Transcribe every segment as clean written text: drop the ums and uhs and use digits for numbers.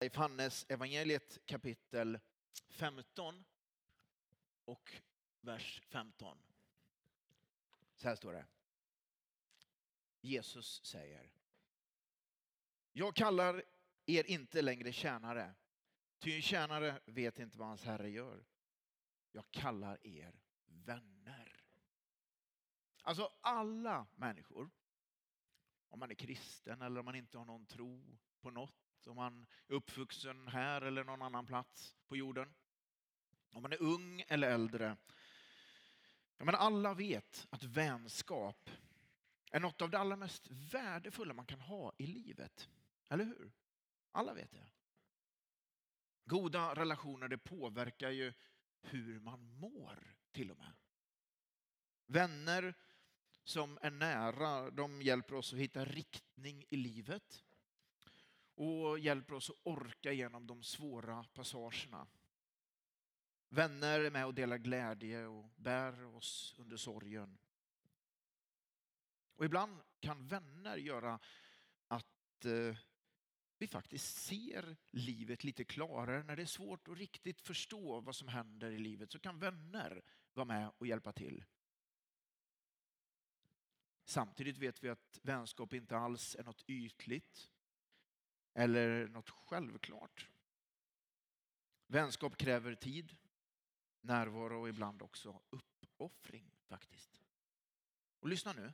Johannes evangeliet kapitel 15 och vers 15. Så här står det. Jesus säger: jag kallar er inte längre tjänare, ty en tjänare vet inte vad hans herre gör. Jag kallar er vänner. Alltså alla människor, om man är kristen eller om man inte har någon tro på något, om man är uppvuxen här eller någon annan plats på jorden, om man är ung eller äldre. Men alla vet att vänskap är något av det allra mest värdefulla man kan ha i livet. Eller hur? Alla vet det. Goda relationer, det påverkar ju hur man mår till och med. Vänner som är nära, de hjälper oss att hitta riktning i livet och hjälper oss att orka igenom de svåra passagerna. Vänner är med och delar glädje och bär oss under sorgen. Och ibland kan vänner göra att vi faktiskt ser livet lite klarare. När det är svårt att riktigt förstå vad som händer i livet så kan vänner vara med och hjälpa till. Samtidigt vet vi att vänskap inte alls är något ytligt eller något självklart. Vänskap kräver tid, närvaro och ibland också uppoffring faktiskt. Och lyssna nu.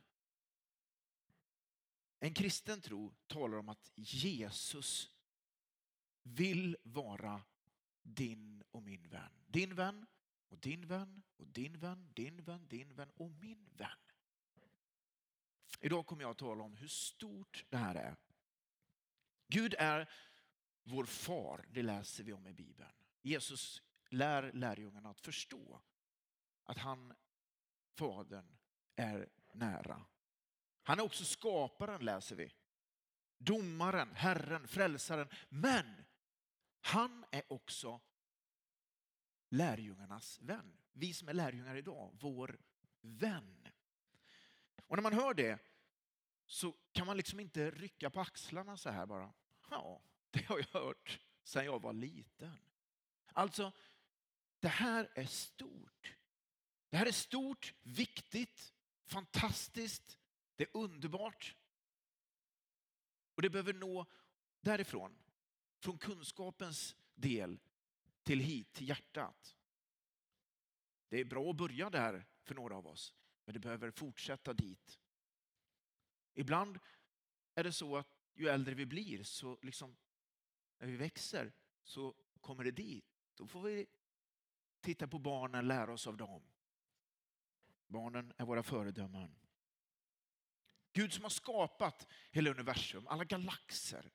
En kristen tro talar om att Jesus vill vara din och min vän. Din vän och din vän och din vän, din vän, din vän och min vän. Idag kommer jag att tala om hur stort det här är. Gud är vår far, det läser vi om i Bibeln. Jesus lär lärjungarna att förstå att han, fadern, är nära. Han är också skaparen, läser vi. Domaren, Herren, frälsaren. Men han är också lärjungarnas vän. Vi som är lärjungar idag, vår vän. Och när man hör det så kan man liksom inte rycka på axlarna så här bara. Ja, det har jag hört sedan jag var liten. Alltså, det här är stort. Det här är stort, viktigt, fantastiskt. Det är underbart. Och det behöver nå därifrån. Från kunskapens del till hit, till hjärtat. Det är bra att börja där för några av oss. Men det behöver fortsätta dit. Ibland är det så att ju äldre vi blir så liksom när vi växer så kommer det dit. Då får vi titta på barnen, lära oss av dem. Barnen är våra föredömen. Gud som har skapat hela universum, alla galaxer.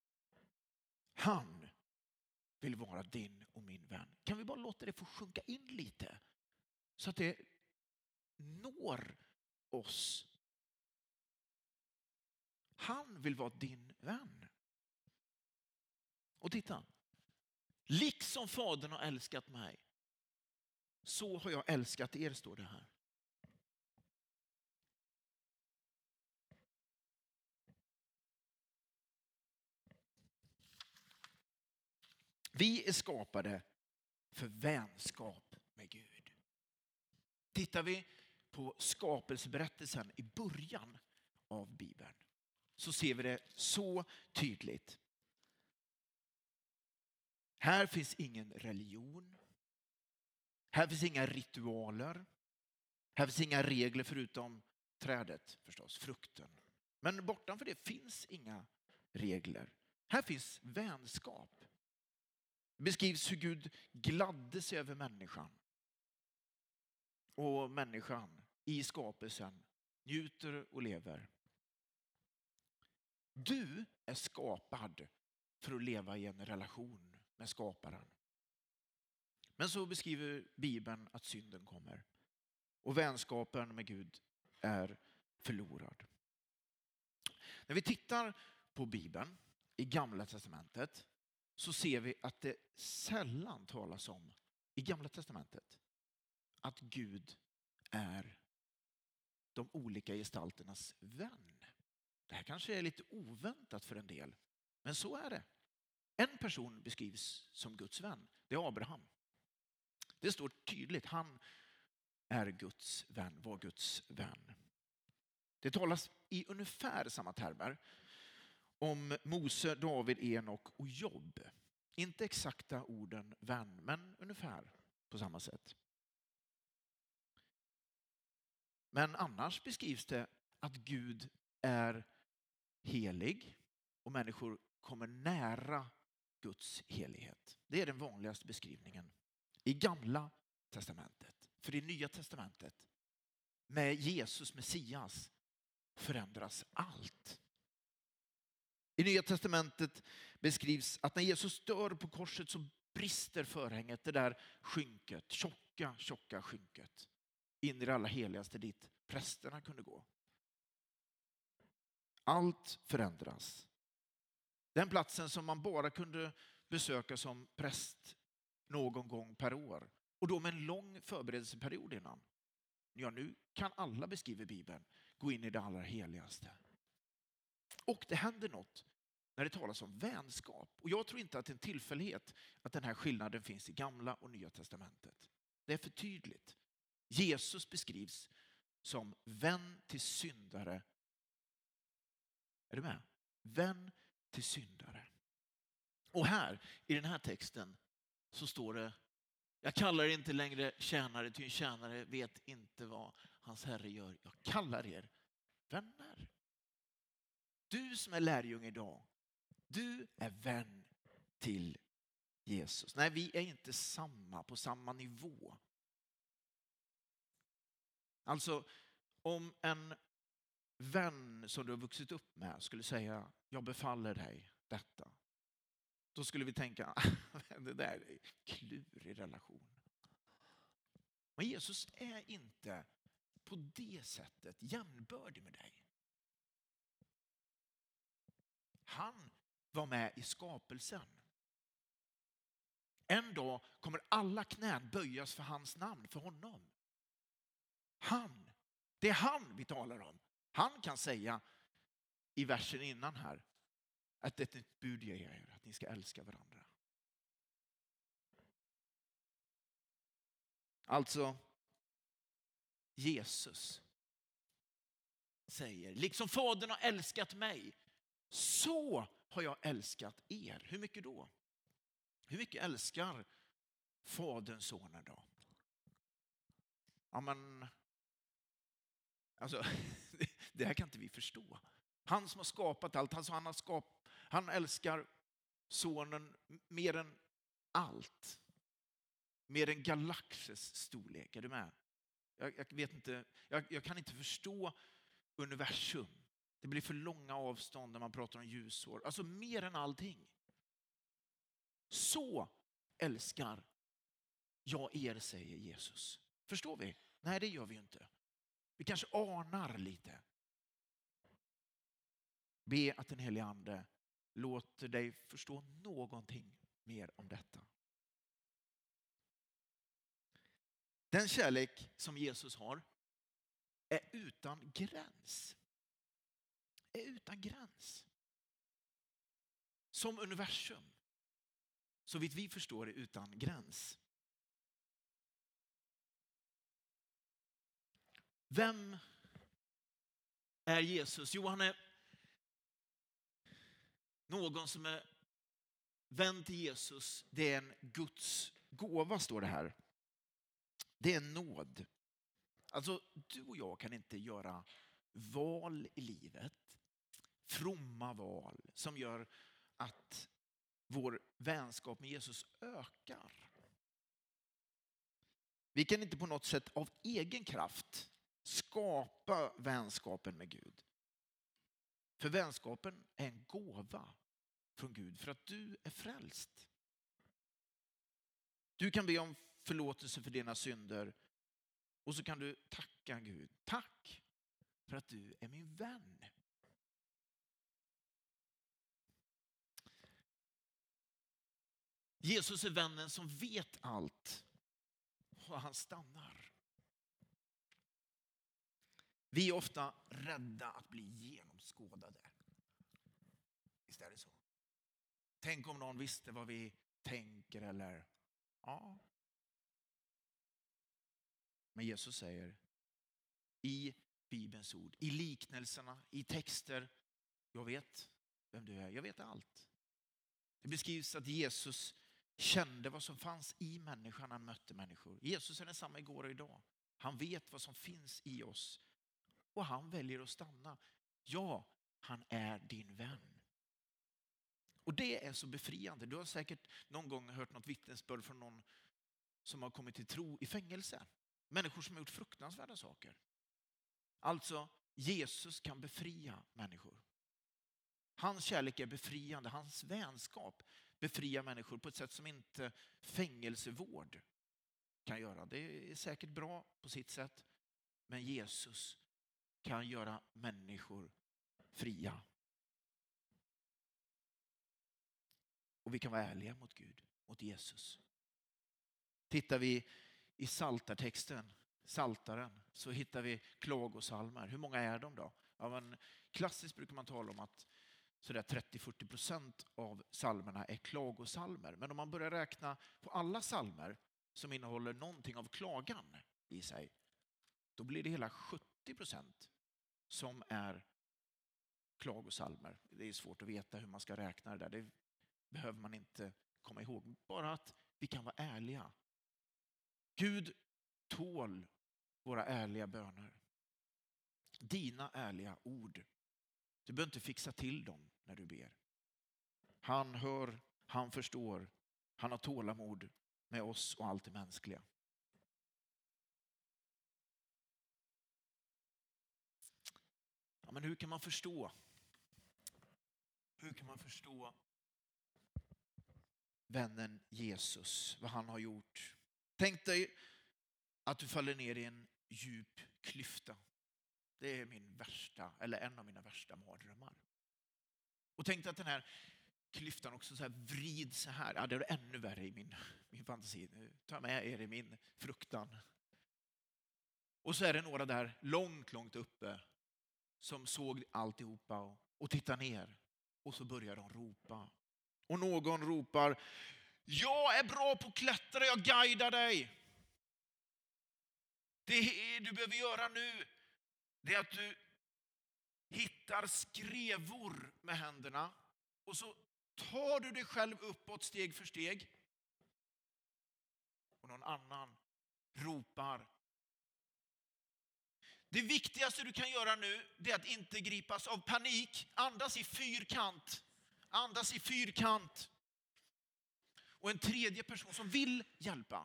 Han vill vara din och min vän. Kan vi bara låta det få sjunka in lite? Så att det når oss. Han vill vara din vän. Och titta. Liksom fadern har älskat mig, så har jag älskat er, står det här. Vi är skapade för vänskap med Gud. Tittar vi på skapelseberättelsen i början av Bibeln så ser vi det så tydligt. Här finns ingen religion. Här finns inga ritualer. Här finns inga regler förutom trädet förstås, frukten. Men bortanför det finns inga regler. Här finns vänskap. Det beskrivs hur Gud gladde sig över människan. Och människan i skapelsen njuter och lever. Du är skapad för att leva i en relation med skaparen. Men så beskriver Bibeln att synden kommer. Och vänskapen med Gud är förlorad. När vi tittar på Bibeln i Gamla testamentet så ser vi att det sällan talas om i Gamla testamentet att Gud är de olika gestalternas vän. Det här kanske är lite oväntat för en del, men så är det. En person beskrivs som Guds vän. Det är Abraham. Det står tydligt, han är Guds vän, var Guds vän. Det talas i ungefär samma termer om Mose, David, Enok och Job. Inte exakta orden vän, men ungefär på samma sätt. Men annars beskrivs det att Gud är helig och människor kommer nära Guds helighet. Det är den vanligaste beskrivningen i Gamla testamentet. För i Nya testamentet, med Jesus, Messias, förändras allt. I Nya testamentet beskrivs att när Jesus dör på korset så brister förhänget, det där skynket, tjocka skynket, in i det allra heligaste dit prästerna kunde gå. Allt förändras. Den platsen som man bara kunde besöka som präst någon gång per år. Och då med en lång förberedelseperiod innan. Ja, nu kan alla, beskriver Bibeln, gå in i det allra heligaste. Och det händer något när det talas om vänskap. Och jag tror inte att det är en tillfällighet att den här skillnaden finns i Gamla och Nya testamentet. Det är för tydligt. Jesus beskrivs som vän till syndare. Är du med? Vän till syndare. Och här, i den här texten, så står det: jag kallar er inte längre tjänare, ty en tjänare vet inte vad hans herre gör. Jag kallar er vänner. Du som är lärjunge idag, du är vän till Jesus. Nej, vi är inte på samma nivå. Alltså, om en vän som du har vuxit upp med skulle säga, jag befaller dig detta, då skulle vi tänka, det där är en klurig relation. Men Jesus är inte på det sättet jämnbördig med dig. Han var med i skapelsen. En dag kommer alla knän böjas för hans namn, för honom. Det är han vi talar om. Han kan säga i versen innan här att det är ett bud jag ger er, att ni ska älska varandra. Alltså, Jesus säger, liksom Fadern har älskat mig, så har jag älskat er. Hur mycket då? Hur mycket älskar Fadern sonen då? Ja, men alltså, det här kan inte vi förstå. Han som har skapat allt, han älskar sonen mer än allt. Mer än galaxers storlek. Är du med? Jag vet inte, jag kan inte förstå universum. Det blir för långa avstånd när man pratar om ljusår. Alltså mer än allting. Så älskar jag er, säger Jesus. Förstår vi? Nej, det gör vi inte. Vi kanske anar lite. Be att den helige ande låter dig förstå någonting mer om detta. Den kärlek som Jesus har är utan gräns. Är utan gräns. Som universum. Så vitt vi förstår är utan gräns. Vem är Jesus? Jo, han är någon som är vän till Jesus. Det är en Guds gåva, står det här. Det är en nåd. Alltså, du och jag kan inte göra val i livet. Fromma val som gör att vår vänskap med Jesus ökar. Vi kan inte på något sätt av egen kraft skapa vänskapen med Gud. För vänskapen är en gåva från Gud för att du är frälst. Du kan be om förlåtelse för dina synder och så kan du tacka Gud. Tack för att du är min vän. Jesus är vännen som vet allt och han stannar. Vi är ofta rädda att bli genomskådade. Visst är det så? Tänk om någon visste vad vi tänker eller... Ja. Men Jesus säger i Bibelns ord, i liknelserna, i texter, jag vet vem du är, jag vet allt. Det beskrivs att Jesus kände vad som fanns i människan när han mötte människor. Jesus är densamma igår och idag. Han vet vad som finns i oss och han väljer att stanna. Ja, han är din vän. Och det är så befriande. Du har säkert någon gång hört något vittnesbörd från någon som har kommit till tro i fängelse. Människor som har gjort fruktansvärda saker. Alltså, Jesus kan befria människor. Hans kärlek är befriande. Hans vänskap befriar människor på ett sätt som inte fängelsevård kan göra. Det är säkert bra på sitt sätt. Men Jesus kan göra människor fria. Och vi kan vara ärliga mot Gud, mot Jesus. Tittar vi i Psaltartexten, Psaltaren, så hittar vi klagosalmer. Hur många är de då? Ja, men klassiskt brukar man tala om att sådär 30-40% av psalmerna är klagosalmer. Men om man börjar räkna på alla psalmer som innehåller någonting av klagan i sig, då blir det hela 70% som är klagosalmer. Det är svårt att veta hur man ska räkna det där. Det behöver man inte komma ihåg. Bara att vi kan vara ärliga. Gud tål våra ärliga böner. Dina ärliga ord. Du behöver inte fixa till dem när du ber. Han hör, han förstår. Han har tålamod med oss och allt det mänskliga. Ja, men hur kan man förstå? Hur kan man förstå vännen Jesus, vad han har gjort? Tänk dig att du faller ner i en djup klyfta. Det är en av mina värsta mardrömmar. Och tänk dig att den här klyftan också så här vrids så här. Ja, det är ännu värre i min fantasi. Nu tar jag med er i min fruktan. Och så är det några där långt uppe som såg alltihopa och tittar ner. Och så börjar de ropa. Och någon ropar: jag är bra på att klättra, jag guidar dig. Det du behöver göra nu, det är att du hittar skrevor med händerna och så tar du dig själv uppåt steg för steg. Och någon annan ropar: det viktigaste du kan göra nu, det är att inte gripas av panik. Andas i fyrkant. Andas i fyrkant. Och en tredje person som vill hjälpa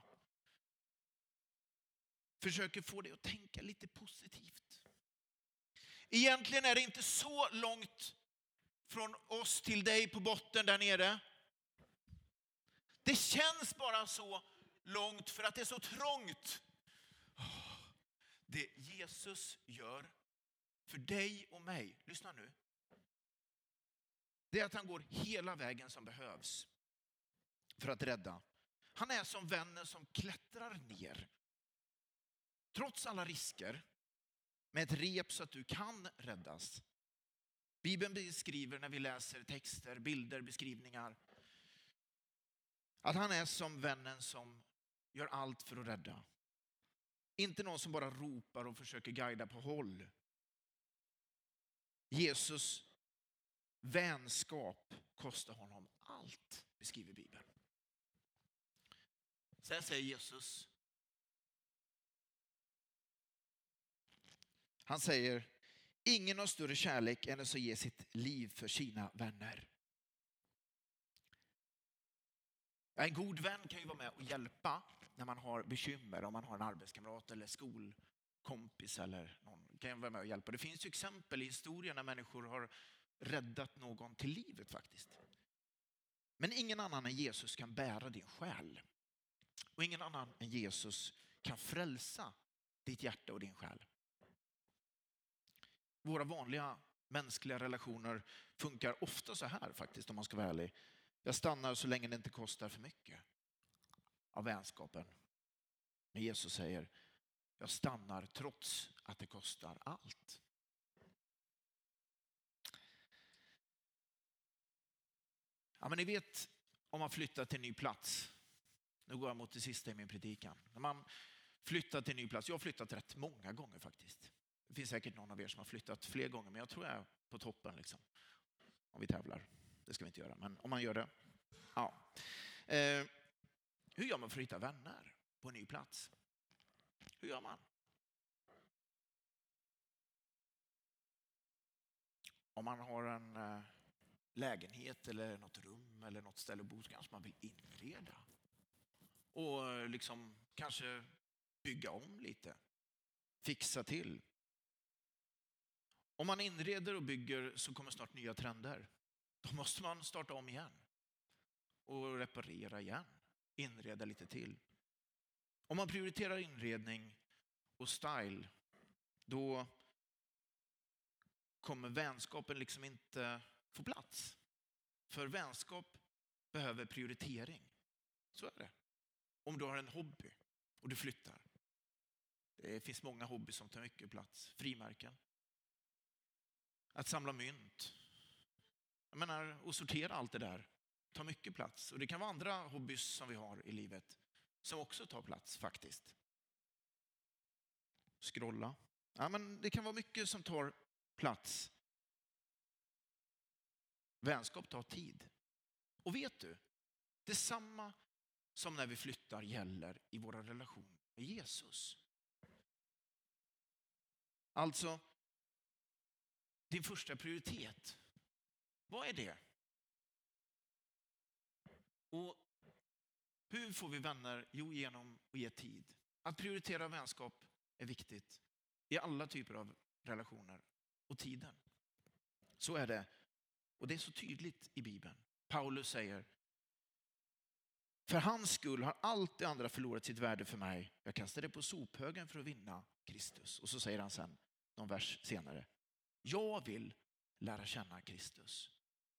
försöker få dig att tänka lite positivt. Egentligen är det inte så långt från oss till dig på botten där nere. Det känns bara så långt för att det är så trångt. Det Jesus gör för dig och mig, lyssna nu, det är att han går hela vägen som behövs för att rädda. Han är som vännen som klättrar ner, trots alla risker, med ett rep så att du kan räddas. Bibeln beskriver, när vi läser texter, bilder, beskrivningar, att han är som vännen som gör allt för att rädda. Inte någon som bara ropar och försöker guida på håll. Jesus vänskap kostar honom allt, beskriver Bibeln. Sen säger Jesus, han säger: ingen har större kärlek än att ge sitt liv för sina vänner. En god vän kan ju vara med och hjälpa när man har bekymmer, om man har en arbetskamrat eller skolkompis eller någon kan vara med och hjälpa. Det finns ju exempel i historien när människor har räddat någon till livet faktiskt. Men ingen annan än Jesus kan bära din själ. Och ingen annan än Jesus kan frälsa ditt hjärta och din själ. Våra vanliga mänskliga relationer funkar ofta så här faktiskt, om man ska vara ärlig. Jag stannar så länge det inte kostar för mycket av vänskapen. Men Jesus säger: jag stannar trots att det kostar allt. Ja, men ni vet, om man flyttar till en ny plats. Nu går jag mot det sista i min predikan. När man flyttar till en ny plats. Jag har flyttat rätt många gånger faktiskt. Det finns säkert någon av er som har flyttat fler gånger, men jag tror jag är på toppen liksom. Om vi tävlar. Det ska vi inte göra, men om man gör det. Ja. Hur gör man för att hitta vänner på en ny plats? Hur gör man? Om man har en lägenhet eller något rum eller något ställe att bo, så kanske man vill inreda. Och liksom kanske bygga om lite. Fixa till. Om man inreder och bygger så kommer snart nya trender. Då måste man starta om igen. Och reparera igen. Inreda lite till. Om man prioriterar inredning och style, då kommer vänskapen liksom inte få plats. För vänskap behöver prioritering. Så är det. Om du har en hobby och du flyttar. Det finns många hobbyer som tar mycket plats. Frimärken. Att samla mynt. Jag menar, och sortera allt det där tar mycket plats. Och det kan vara andra hobbys som vi har i livet som också tar plats faktiskt. Scrolla. Ja, men det kan vara mycket som tar plats. Vänskap tar tid. Och vet du, detsamma som när vi flyttar gäller i våra relation med Jesus. Alltså, din första prioritet. Vad är det? Och hur får vi vänner? Jo, genom att ge tid. Att prioritera vänskap är viktigt i alla typer av relationer. Och tiden. Så är det. Och det är så tydligt i Bibeln. Paulus säger: för hans skull har allt det andra förlorat sitt värde för mig. Jag kastar det på sophögen för att vinna Kristus. Och så säger han sen, någon vers senare: jag vill lära känna Kristus.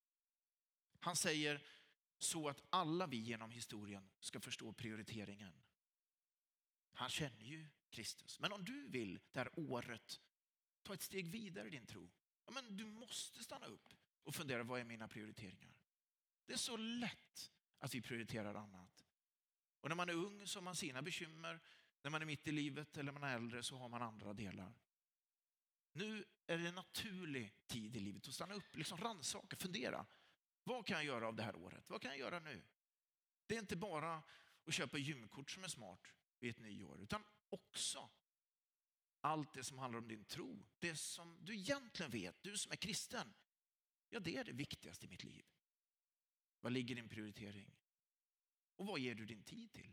Han säger så att alla vi genom historien ska förstå prioriteringen. Han känner ju Kristus. Men om du vill det här året ta ett steg vidare i din tro, ja, men du måste stanna upp och fundera, vad är mina prioriteringar? Det är så lätt att vi prioriterar annat. Och när man är ung så har man sina bekymmer. När man är mitt i livet eller man är äldre så har man andra delar. Nu är det en naturlig tid i livet att stanna upp, liksom rannsaka, fundera. Vad kan jag göra av det här året? Vad kan jag göra nu? Det är inte bara att köpa gymkort som är smart vid ett nyår, utan också allt det som handlar om din tro. Det som du egentligen vet, du som är kristen. Ja, det är det viktigaste i mitt liv. Vad ligger din prioritering? Och vad ger du din tid till?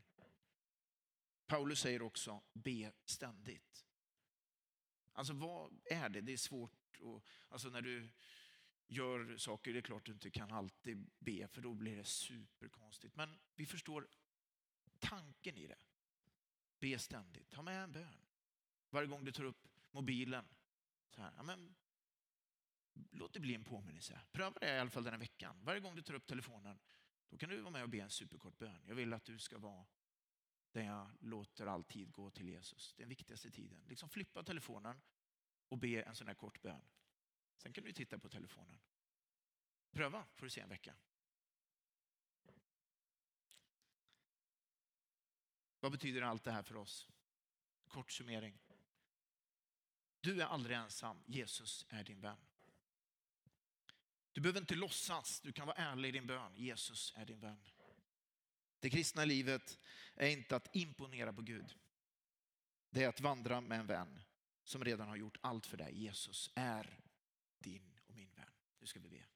Paulus säger också, be ständigt. Alltså vad är det? Det är svårt. Alltså när du gör saker, det är klart du inte kan alltid be, för då blir det superkonstigt. Men vi förstår tanken i det. Be ständigt. Ta med en bön. Varje gång du tar upp mobilen. Så här, ja, men, låt det bli en påminnelse. Pröva det i alla fall den här veckan. Varje gång du tar upp telefonen, då kan du vara med och be en superkort bön. Jag vill att du ska vara där jag låter all tid gå till Jesus. Det är den viktigaste tiden. Liksom flippa telefonen och be en sån här kort bön. Sen kan du titta på telefonen. Pröva, får du se en vecka. Vad betyder allt det här för oss? Kort summering. Du är aldrig ensam. Jesus är din vän. Du behöver inte låtsas. Du kan vara ärlig i din bön. Jesus är din vän. Det kristna livet är inte att imponera på Gud. Det är att vandra med en vän som redan har gjort allt för dig. Jesus är din och min vän. Nu ska vi be.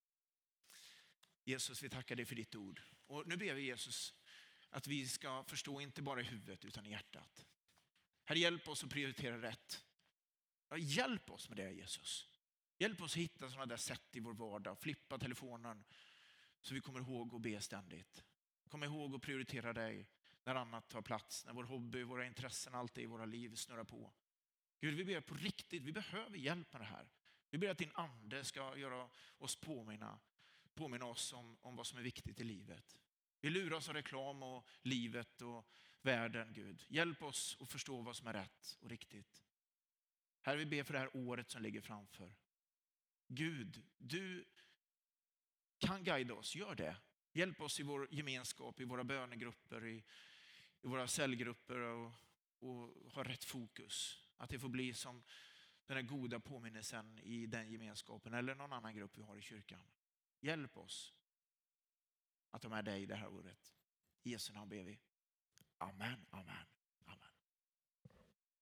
Jesus, vi tackar dig för ditt ord. Och nu ber vi Jesus att vi ska förstå inte bara i huvudet utan i hjärtat. Herre, hjälp oss att prioritera rätt. Ja, hjälp oss med det, Jesus. Hjälp oss att hitta sådana där sätt i vår vardag. Flippa telefonen så vi kommer ihåg att be ständigt. Kom ihåg att prioritera dig när annat tar plats. När vår hobby, våra intressen, allt i våra liv snurrar på. Gud, vi ber på riktigt. Vi behöver hjälp med det här. Vi ber att din ande ska göra oss påminna oss om vad som är viktigt i livet. Vi lurar oss av reklam och livet och världen, Gud. Hjälp oss att förstå vad som är rätt och riktigt. Herre, vi ber för det här året som ligger framför. Gud, du kan guida oss, gör det. Hjälp oss i vår gemenskap, i våra bönegrupper, i våra cellgrupper och ha rätt fokus. Att det får bli som den här goda påminnelsen i den gemenskapen eller någon annan grupp vi har i kyrkan. Hjälp oss att ta med dig det här året. I Jesu namn ber vi. Amen, amen.